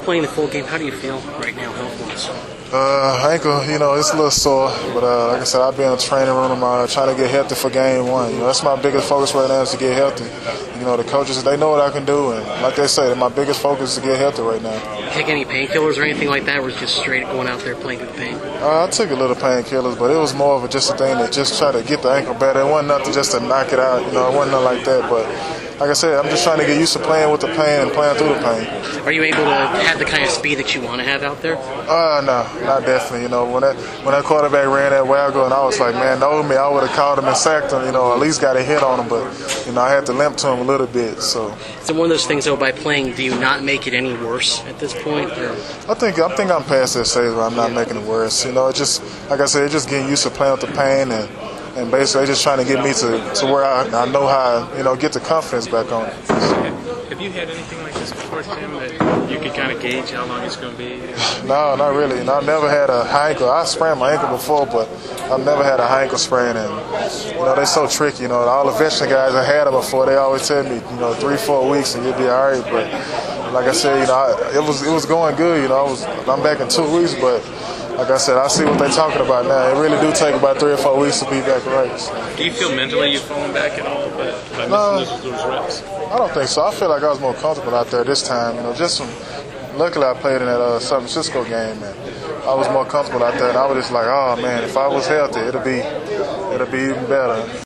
playing the full game, how do you feel right now, health-wise? Ankle, it's a little sore, but like I said, I've been in the training room trying to get healthy for game one. That's my biggest focus right now is to get healthy. The coaches, they know what I can do, and like they say, my biggest focus is to get healthy right now. Take any painkillers or anything like that, or was it just straight going out there playing through the pain? I took a little painkillers, but it was more of just a thing to just try to get the ankle better. It wasn't nothing just to knock it out, it wasn't nothing like that, but like I said, I'm just trying to get used to playing with the pain and playing through the pain. Are you able to have the kind of speed that you want to have out there? No, not definitely. When that quarterback ran that waggle, and I was like, man, know me, I would have called him and sacked him. At least got a hit on him, but I had to limp to him a little bit. So is it one of those things though? By playing, do you not make it any worse at this point? Or? I think I'm past that stage where I'm not making it worse. It's just like I said, it's just getting used to playing with the pain and basically just trying to get me to where I know how get the confidence back on it. Have you had anything like this before, Tim, that you could kind of gauge how long it's going to be? No, not really. I've never had a high ankle. I sprained my ankle before, but I've never had a high ankle sprain. And, they're so tricky. All the veteran guys that had them before, they always tell me, 3-4 weeks and you'll be all right. But like I said, it was going good. I'm back in 2 weeks, but like I said, I see what they're talking about now. It really do take about 3 or 4 weeks to be back right. So. Do you feel mentally you've fallen back at all by missing those reps? I don't think so. I feel like I was more comfortable out there this time. Luckily I played in that San Francisco game, and I was more comfortable out there. And I was just like, oh man, if I was healthy, it'd be even better.